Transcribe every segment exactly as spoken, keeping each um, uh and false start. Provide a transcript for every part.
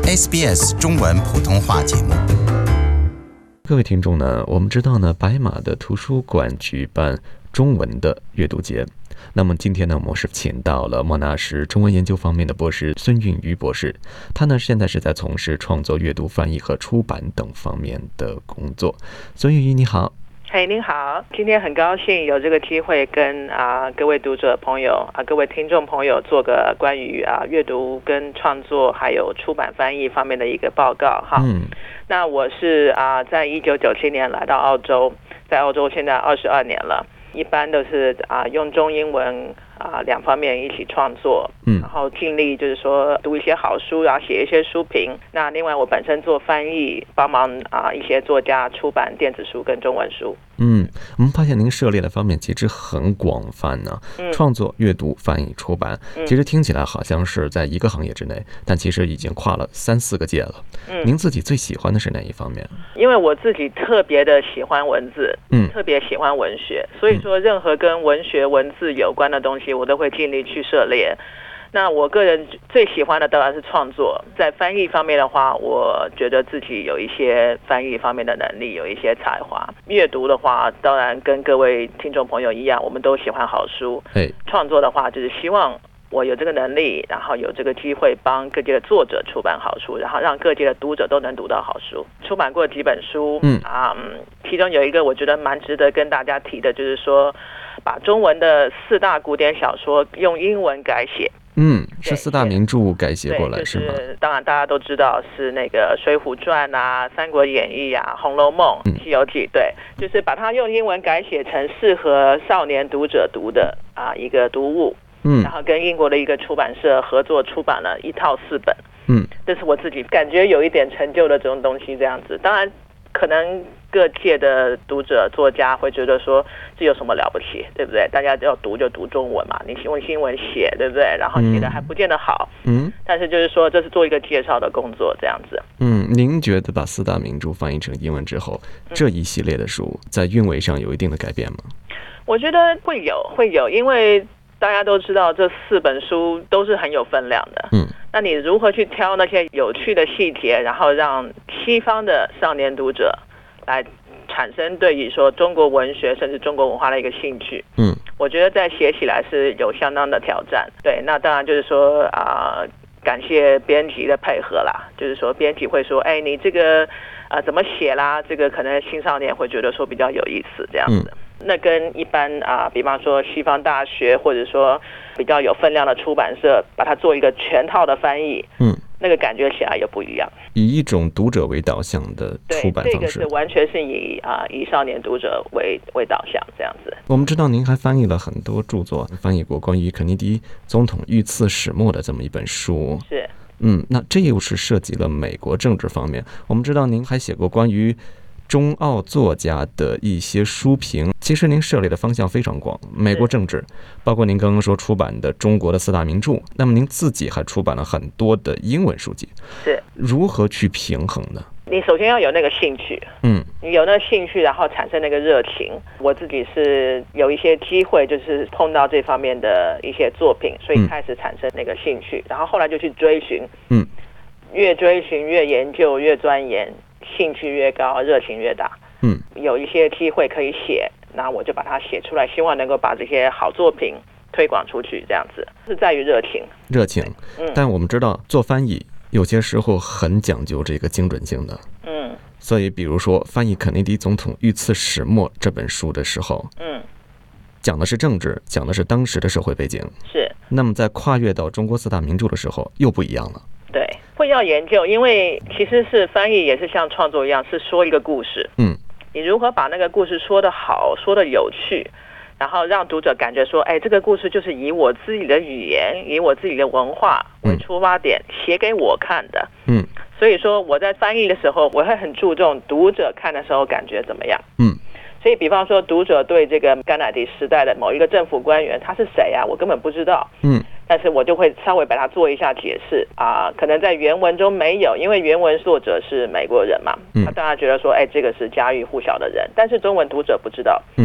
S B S 中文普通话节目。 各位听众呢，我们知道呢，白马的图书馆举办中文的阅读节。那么今天呢，我们是请到了莫纳什中文研究方面的博士孙运瑜博士，他呢现在是在从事创作、阅读、翻译和出版等方面的工作。孙运瑜，你好。 嘿，您好，今天很高兴有这个机会跟啊各位读者朋友啊各位听众朋友做个关于啊阅读跟创作还有出版翻译方面的一个报告哈。嗯，那我是啊在一九九七年来到澳洲，在澳洲现在二十二年了，一般都是啊用中英文啊两方面一起创作，嗯，然后尽力就是说读一些好书，然后写一些书评。那另外我本身做翻译，帮忙啊一些作家出版电子书跟中文书。 嗯，我们发现您涉猎的方面其实很广泛呢、啊嗯，创作、阅读、翻译、出版，其实听起来好像是在一个行业之内，但其实已经跨了三四个界了。嗯，您自己最喜欢的是哪一方面？ 因为我自己特别的喜欢文字，嗯，特别喜欢文学，所以说任何跟文学文字有关的东西，我都会尽力去涉猎。那我个人最喜欢的当然是创作，在翻译方面的话，我觉得自己有一些翻译方面的能力，有一些才华。阅读的话，当然跟各位听众朋友一样，我们都喜欢好书。创作的话，就是希望我有这个能力，然后有这个机会帮各界的作者出版好书，然后让各界的读者都能读到好书。出版过几本书，嗯啊、嗯，其中有一个我觉得蛮值得跟大家提的，就是说把中文的四大古典小说用英文改写。 嗯，是四大名著改写过来、 就是吗？ 当然大家都知道是那个《水浒传》啊、《三国演义》啊、《红楼梦》、《西游记》，对，就是把它用英文改写成适合少年读者读的啊一个读物。嗯，然后跟英国的一个出版社合作出版了一套四本。嗯，这是我自己感觉有一点成就的这种东西，这样子。当然，可能各界的读者作家会觉得说这有什么了不起，对不对？大家要读就读中文嘛，你用英文写，对不对？然后写的还不见得好。嗯，但是就是说这是做一个介绍的工作，这样子。 嗯，您觉得把四大名著翻译成英文之后，这一系列的书在韵味上有一定的改变吗？ 我觉得会有，会有，因为大家都知道这四本书都是很有分量的。嗯，那你如何去挑那些有趣的细节，然后让西方的少年读者来产生对于说中国文学甚至中国文化的一个兴趣？嗯，我觉得在写起来是有相当的挑战。对，那当然就是说啊、呃，感谢编辑的配合啦，就是说编辑会说，哎，你这个啊、呃、怎么写啦？这个可能青少年会觉得说比较有意思，这样子。嗯，那跟一般啊、呃，比方说西方大学或者说比较有分量的出版社，把它做一个全套的翻译，嗯，那个感觉起来又不一样。 以一种读者为导向的出版方式， 对，这个是完全是以啊、呃、以少年读者为为导向这样子。 我们知道您还翻译了很多著作，翻译过关于肯尼迪总统遇刺始末的这么一本书。 是， 嗯，那这又是涉及了美国政治方面。我们知道您还写过关于中澳作家的一些书评，其实您涉猎的方向非常广，美国政治，包括您刚刚说出版的中国的四大名著，那么您自己还出版了很多的英文书籍， 是如何去平衡呢？ 你首先要有那个兴趣，嗯，你有那个兴趣，然后产生那个热情。我自己是有一些机会，就是碰到这方面的一些作品，所以开始产生那个兴趣，嗯、然后后来就去追寻，嗯，越追寻越研究越钻研。兴趣越高，热情越大。嗯，有一些机会可以写，那我就把它写出来，希望能够把这些好作品推广出去，这样子是在于热情。 热情，嗯，但我们知道做翻译有些时候很讲究这个精准性的。嗯，所以比如说翻译肯尼迪总统遇刺始末这本书的时候，嗯，讲的是政治，讲的是当时的社会背景。 是。 那么在跨越到中国四大名著的时候，又不一样了。 对，会要研究，因为其实是翻译也是像创作一样，是说一个故事。嗯，你如何把那个故事说得好，说得有趣，然后让读者感觉说，哎，这个故事就是以我自己的语言，以我自己的文化为出发点，嗯、写给我看的。嗯，所以说我在翻译的时候，我会很注重读者看的时候感觉怎么样。嗯。所以比方说读者对这个甘乃迪时代的某一个政府官员他是谁啊，我根本不知道。嗯，但是我就会稍微把它做一下解释啊，可能在原文中没有，因为原文作者是美国人嘛，他当然觉得说，哎，这个是家喻户晓的人，但是中文读者不知道。嗯，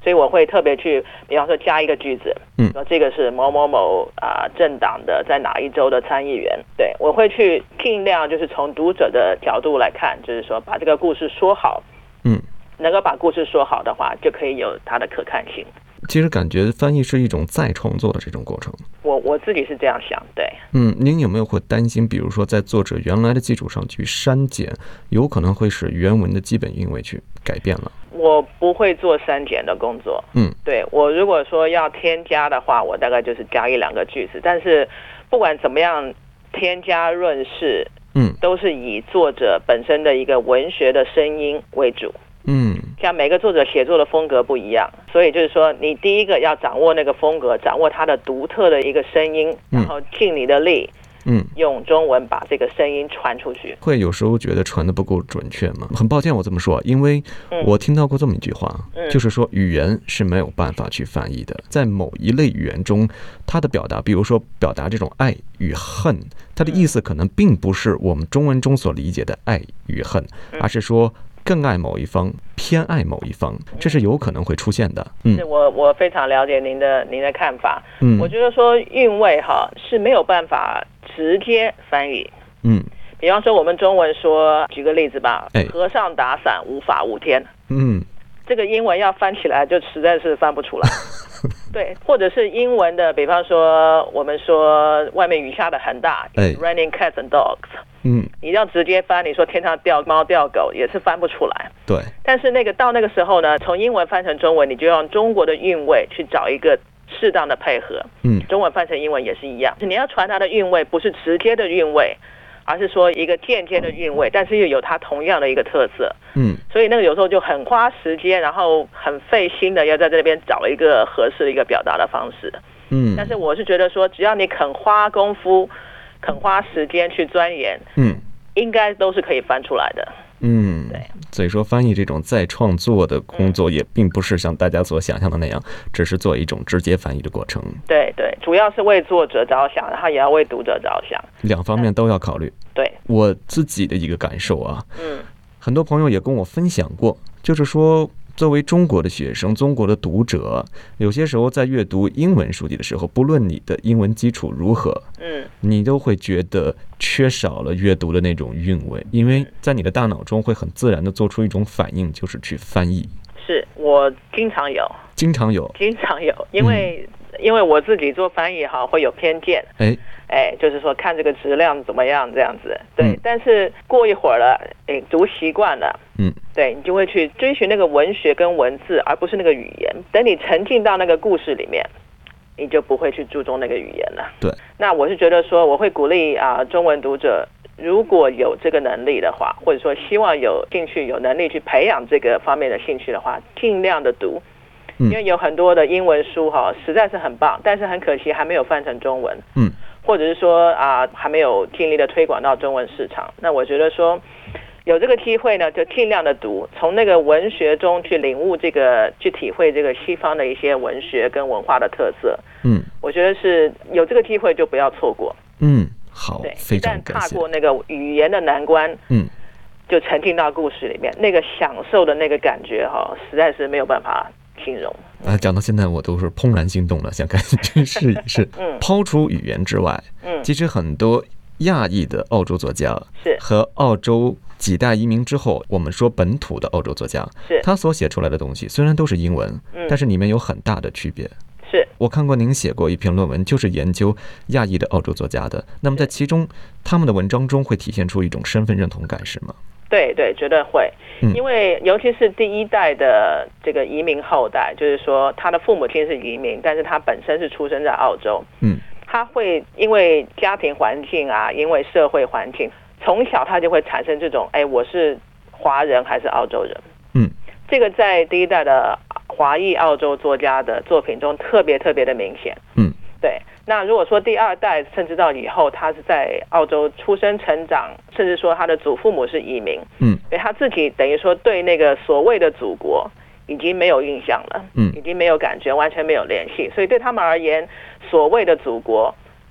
所以我会特别去，比方说加一个句子，嗯，说这个是某某某啊、呃、政党的在哪一州的参议员，对，我会去尽量就是从读者的角度来看，就是说把这个故事说好，嗯，能够把故事说好的话，就可以有它的可看性。 其实感觉翻译是一种再创作的这种过程， 我我自己是这样想，对。 嗯，您有没有会担心，比如说在作者原来的基础上去删减，有可能会使原文的基本韵味去改变了？ 我不会做删减的工作，嗯，对，我如果说要添加的话，我大概就是加一两个句子，但是不管怎么样添加润饰，嗯，都是以作者本身的一个文学的声音为主。嗯，像每个作者写作的风格不一样，所以就是说你第一个要掌握那个风格，掌握它的独特的一个声音，然后尽你的力，嗯，用中文把这个声音传出去。 会有时候觉得传的不够准确吗？很抱歉我这么说，因为我听到过这么一句话，嗯，就是说语言是没有办法去翻译的，在某一类语言中，它的表达，比如说表达这种爱与恨，它的意思可能并不是我们中文中所理解的爱与恨，而是说更爱某一方，偏爱某一方，这是有可能会出现的。 嗯，我我非常了解您的您的看法。嗯，我觉得说韵味哈是没有办法直接翻译。嗯，比方说我们中文说，举个例子吧，哎，和尚打伞无法无天。嗯，这个英文要翻起来就实在是翻不出来。对，或者是英文的，比方说我们说外面雨下的很大，哎 ，raining cats and dogs。嗯，你要直接翻，你说天上掉猫掉狗也是翻不出来。 对， 但是那个到那个时候呢，从英文翻成中文，你就用中国的韵味去找一个适当的配合。嗯，中文翻成英文也是一样，你要传它的韵味，不是直接的韵味，而是说一个间接的韵味，但是又有它同样的一个特色。嗯，所以那个有时候就很花时间，然后很费心的要在这边找一个合适的一个表达的方式。嗯，但是我是觉得说，只要你肯花功夫，肯花时间去钻研，嗯，应该都是可以翻出来的。嗯，对。 所以说，翻译这种再创作的工作，也并不是像大家所想象的那样，只是做一种直接翻译的过程。 对对，主要是为作者着想，然后也要为读者着想， 两方面都要考虑。 对， 我自己的一个感受啊，嗯，很多朋友也跟我分享过，就是说，作为中国的学生，中国的读者，有些时候在阅读英文书籍的时候，不论你的英文基础如何，嗯，你都会觉得缺少了阅读的那种韵味，因为在你的大脑中会很自然的做出一种反应，就是去翻译。 是我经常有， 经常有， 经常有，因为、嗯、因为我自己做翻译哈，会有偏见，哎哎，就是说看这个质量怎么样这样子，对。嗯、但是过一会儿了，哎，读习惯了，嗯，对你就会去追寻那个文学跟文字，而不是那个语言。等你沉浸到那个故事里面，你就不会去注重那个语言了。 对。 那我是觉得说，我会鼓励啊、呃，中文读者如果有这个能力的话，或者说希望有兴趣、有能力去培养这个方面的兴趣的话，尽量的读。因为有很多的英文书哈，实在是很棒，但是很可惜还没有翻成中文，嗯，或者是说啊还没有尽力的推广到中文市场。那我觉得说有这个机会呢，就尽量的读，从那个文学中去领悟这个，去体会这个西方的一些文学跟文化的特色。嗯，我觉得是有这个机会就不要错过。 嗯，好，对，非常感谢。一旦踏过那个语言的难关，嗯，就沉浸到故事里面，那个享受的那个感觉哈，实在是没有办法形容。 啊，讲到现在我都是怦然心动了，想赶紧去试一试。嗯，抛除语言之外，嗯，其实很多亚裔的澳洲作家是和澳洲几代移民之后，我们说本土的澳洲作家， 是他所写出来的东西虽然都是英文，嗯，但是里面有很大的区别。 是我看过您写过一篇论文，就是研究亚裔的澳洲作家的。那么在其中，他们的文章中会体现出一种身份认同感，是吗？ 对对，绝对会。因为尤其是第一代的这个移民后代，就是说他的父母亲是移民，但是他本身是出生在澳洲。嗯，他会因为家庭环境啊，因为社会环境，从小他就会产生这种，哎，我是华人还是澳洲人？嗯，这个在第一代的华裔澳洲作家的作品中特别特别的明显。嗯，对。那如果说第二代甚至到以后，他是在澳洲出生成长，甚至说他的祖父母是移民，嗯，所以他自己等于说对那个所谓的祖国已经没有印象了，嗯，已经没有感觉，完全没有联系，所以对他们而言，所谓的祖国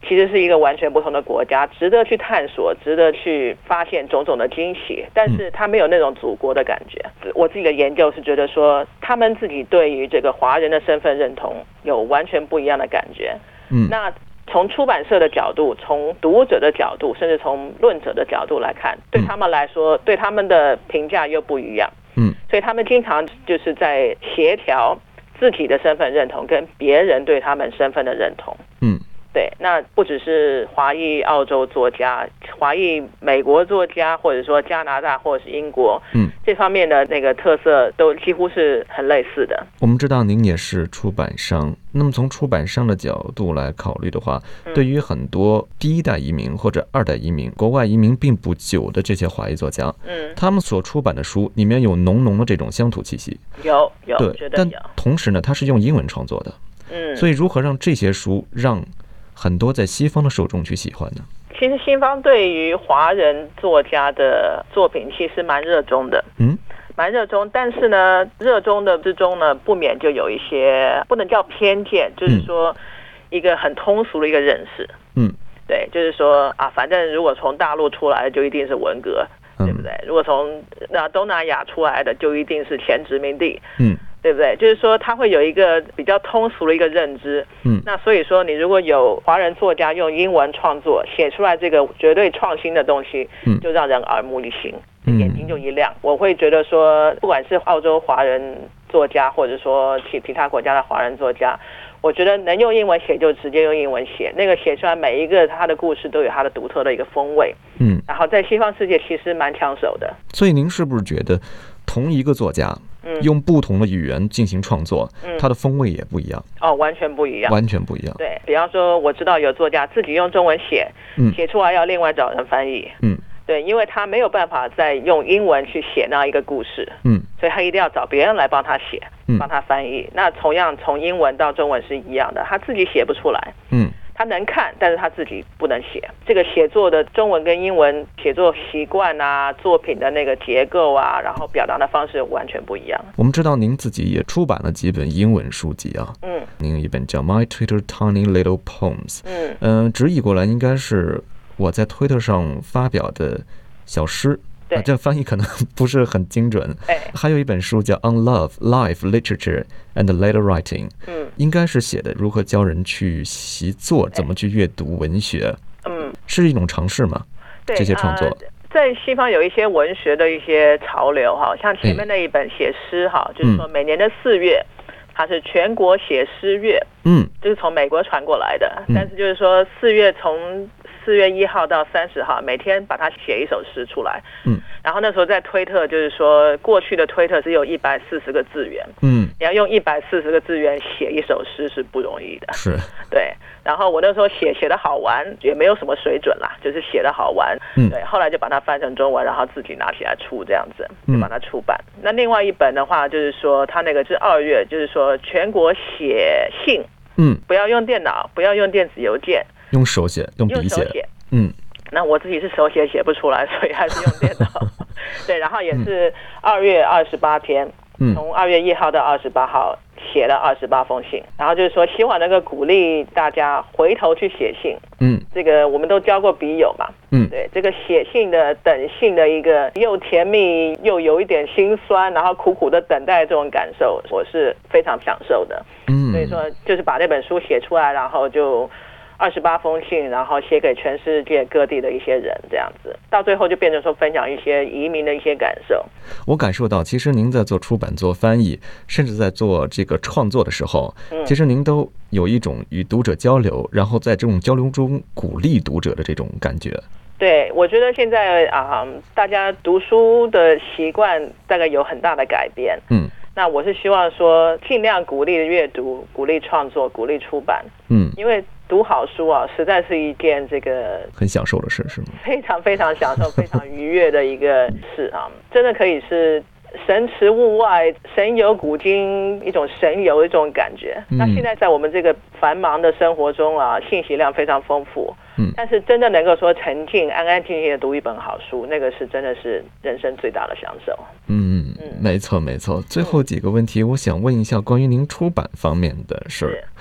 其实是一个完全不同的国家，值得去探索，值得去发现种种的惊喜，但是他没有那种祖国的感觉。我自己的研究是觉得说，他们自己对于这个华人的身份认同有完全不一样的感觉。嗯，那从出版社的角度，从读者的角度，甚至从论者的角度来看，对他们来说，对他们的评价又不一样。嗯，所以他们经常就是在协调自己的身份认同跟别人对他们身份的认同。嗯，对，那不只是华裔澳洲作家，华裔美国作家，或者说加拿大或者是英国，嗯，这方面的那个特色都几乎是很类似的。 我们知道您也是出版商，那么从出版商的角度来考虑的话，嗯、对于很多第一代移民或者二代移民、国外移民并不久的这些华裔作家，嗯，他们所出版的书里面有浓浓的这种乡土气息， 有有， 对， 绝对有。 但同时呢，他是用英文创作的，嗯，所以如何让这些书让很多在西方的受众去喜欢呢？ 其实西方对于华人作家的作品其实蛮热衷的，嗯，蛮热衷，但是呢，热衷的之中呢，不免就有一些不能叫偏见，就是说一个很通俗的一个认识，嗯，对，就是说啊，反正如果从大陆出来的就一定是文革，嗯、对不对？如果从那东南亚出来的就一定是前殖民地，嗯。对不对？就是说，他会有一个比较通俗的一个认知。嗯，那所以说，你如果有华人作家用英文创作写出来这个绝对创新的东西，嗯，就让人耳目一新，眼睛就一亮。我会觉得说，不管是澳洲华人作家，或者说其其他国家的华人作家，我觉得能用英文写就直接用英文写，那个写出来每一个他的故事都有他的独特的一个风味。嗯，然后在西方世界其实蛮抢手的。 所以您是不是觉得同一个作家？嗯、用不同的语言进行创作，嗯、它的风味也不一样哦，完全不一样， 完全不一样。 对，比方说，我知道有作家自己用中文写，嗯、写出来要另外找人翻译，嗯，对，因为他没有办法再用英文去写那一个故事，嗯，所以他一定要找别人来帮他写，嗯、帮他翻译。那同样从英文到中文是一样的，他自己写不出来，嗯。他能看，但是他自己不能写。这个写作的中文跟英文写作习惯啊，作品的那个结构啊，然后表达的方式完全不一样。 我们知道您自己也出版了几本英文书籍啊，嗯，您有一本叫《My Twitter Tiny Little Poems》，嗯，嗯、呃，直译过来应该是我在推特上发表的小诗。啊，这翻译可能不是很精准。哎，还有一本书叫《On Love, Life, Literature and Letter Writing》，嗯，应该是写的如何教人去习作，怎么去阅读文学。嗯，是一种尝试吗？ 对， 这些创作、呃、 在西方有一些文学的一些潮流哈，像前面那一本写诗哈，哎、就是说每年的四月。它是全国写诗月，嗯，就是从美国传过来的，嗯、但是就是说四月从四月一号到三十号，每天把它写一首诗出来，嗯，然后那时候在推特，就是说过去的推特只有一百四十个字元，嗯，你要用一百四十个字元写一首诗是不容易的， 是， 对。然后我那时候写写的好玩，也没有什么水准啦，就是写的好玩，嗯，对。后来就把它翻成中文，然后自己拿起来出，这样子就把它出版。嗯、那另外一本的话，就是说它那个是二月，就是说全国写信，嗯，不要用电脑，不要用电子邮件， 用手写，用笔写， 用手写，嗯。那我自己是手写写不出来，所以还是用电脑。对，然后也是二月二十八篇，嗯，从二月一号到二十八号。写了二十八封信，然后就是说希望能够鼓励大家回头去写信。嗯，这个我们都交过笔友嘛。嗯，对，这个写信的等信的一个又甜蜜又有一点心酸，然后苦苦的等待这种感受，我是非常享受的。嗯，所以说就是把这本书写出来，然后就二十八封信，然后写给全世界各地的一些人，这样子，到最后就变成说分享一些移民的一些感受。 我感受到，其实您在做出版、做翻译，甚至在做这个创作的时候，嗯、其实您都有一种与读者交流，然后在这种交流中鼓励读者的这种感觉。 对，我觉得现在啊、呃，大家读书的习惯大概有很大的改变。嗯。那我是希望说，尽量鼓励阅读、鼓励创作、鼓励出版。嗯，因为读好书啊，实在是一件这个很享受的事，是吗？ 非常非常享受、非常愉悦的一个事啊，真的可以是神驰物外、神游古今，一种神游的一种感觉。嗯、那现在在我们这个繁忙的生活中啊，信息量非常丰富。嗯，但是真的能够说沉静、安安静静的读一本好书，那个是真的是人生最大的享受。嗯嗯，没错没错。最后几个问题，我想问一下关于您出版方面的事儿。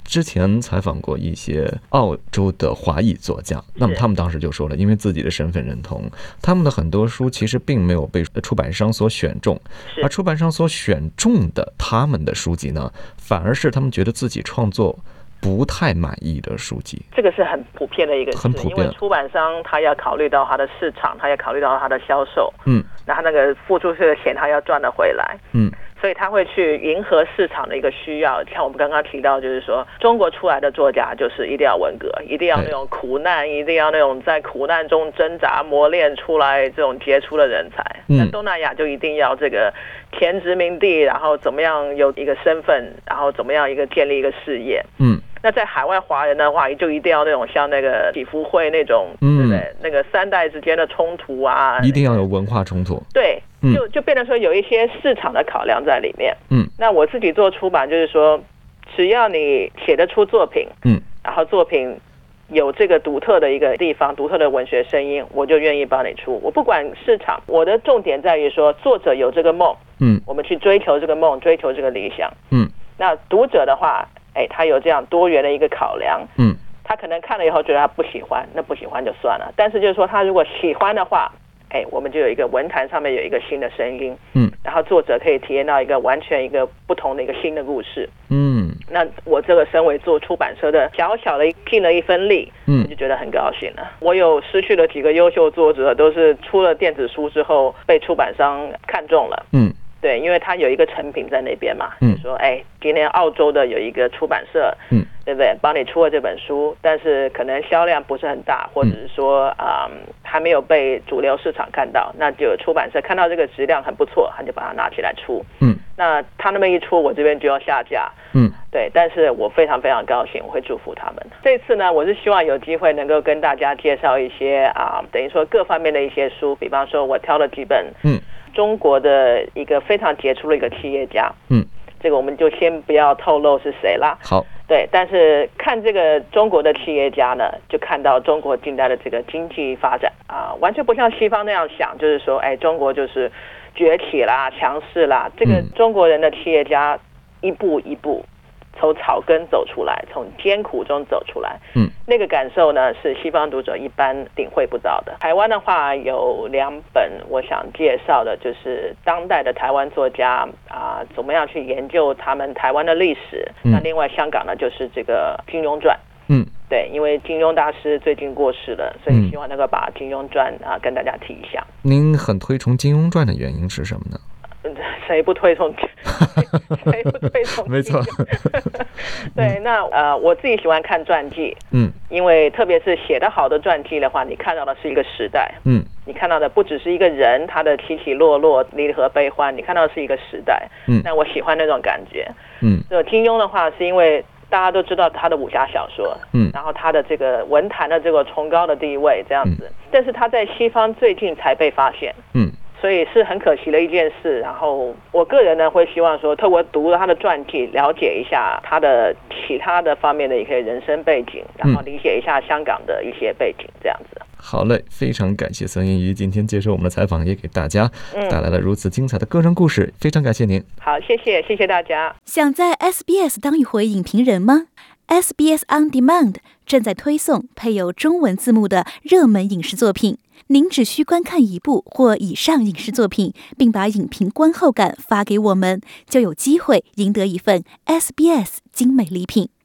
之前采访过一些澳洲的华裔作家，那么他们当时就说了，因为自己的身份认同，他们的很多书其实并没有被出版商所选中，而出版商所选中的他们的书籍呢，反而是他们觉得自己创作不太满意的书籍。 这个是很普遍的一个事， 很普遍， 因为出版商他要考虑到他的市场，他要考虑到他的销售， 嗯， 那他那个付出去的钱他要赚得回来， 嗯， 所以他会去迎合市场的一个需要。像我们刚刚提到，就是说中国出来的作家就是一定要文革，一定要那种苦难，一定要那种在苦难中挣扎磨练出来这种杰出的人才。 嗯， 那东南亚就一定要这个前殖民地，然后怎么样有一个身份，然后怎么样一个建立一个事业。 嗯。 那在海外华人的话，就一定要那种像那个喜福会那种，嗯、对不对？那个三代之间的冲突啊， 一定要有文化冲突。 对，就就变成说有一些市场的考量在里面。 嗯， 那我自己做出版就是说，只要你写得出作品， 嗯， 然后作品有这个独特的一个地方，独特的文学声音，我就愿意帮你出。我不管市场，我的重点在于说，作者有这个梦， 嗯， 我们去追求这个梦，追求这个理想， 嗯，那读者的话。哎，他有这样多元的一个考量， 嗯， 他可能看了以后觉得他不喜欢，那不喜欢就算了。但是就是说，他如果喜欢的话，哎，我们就有一个文坛上面有一个新的声音， 嗯， 然后作者可以体验到一个完全一个不同的一个新的故事， 嗯， 那我这个身为做出版社的小小的尽了一分力， 嗯， 我就觉得很高兴了。我有失去了几个优秀作者，都是出了电子书之后被出版商看中了， 嗯。 对，因为他有一个成品在那边嘛， 嗯， 就说哎，今天澳洲的有一个出版社， 嗯， 对不对？帮你出了这本书，但是可能销量不是很大，或者是说啊、嗯、还没有被主流市场看到，那就出版社看到这个质量很不错，他就把它拿起来出， 嗯， 那他那么一出，我这边就要下架， 嗯， 对，但是我非常非常高兴，我会祝福他们。这次呢，我是希望有机会能够跟大家介绍一些啊、呃，等于说各方面的一些书，比方说我挑了几本， 嗯。 中国的一个非常杰出的一个企业家， 嗯， 这个我们就先不要透露是谁啦。 好， 对，但是看这个中国的企业家呢，就看到中国近代的这个经济发展啊，完全不像西方那样想，就是说，哎，中国就是崛起啦、强势啦。这个中国人的企业家一步一步从草根走出来，从艰苦中走出来， 嗯， 那个感受呢是西方读者一般领会不到的。台湾的话有两本我想介绍的，就是当代的台湾作家啊、呃，怎么样去研究他们台湾的历史。嗯、那另外香港呢就是这个金庸传， 嗯， 对，因为金庸大师最近过世了，所以希望能够把金庸传啊、呃、跟大家提一下。 您很推崇金庸传的原因是什么呢？ 谁不推崇？谁不推崇？ 没错。 对，那呃，我自己喜欢看传记， 嗯， 因为特别是写得好的传记的话，你看到的是一个时代， 嗯， 你看到的不只是一个人他的起起落落、离合悲欢，你看到的是一个时代， 嗯， 那我喜欢那种感觉， 嗯， 就金庸的话，是因为大家都知道他的武侠小说， 嗯， 然后他的这个文坛的这个崇高的地位这样子，嗯、但是他在西方最近才被发现， 嗯。 所以是很可惜的一件事。然后我个人呢会希望说，透过读了他的传记，了解一下他的其他的方面的一些人生背景，然后理解一下香港的一些背景，这样子。 好嘞，非常感谢孙燕仪今天接受我们的采访，也给大家带来了如此精彩的个人故事，嗯、非常感谢您。 好，谢谢，谢谢大家。 想在 S B S 当一回影评人吗？ S B S On Demand 正在推送配有中文字幕的热门影视作品。您只需观看一部或以上影视作品，并把影评观后感发给我们，就有机会赢得一份 S B S 精美礼品。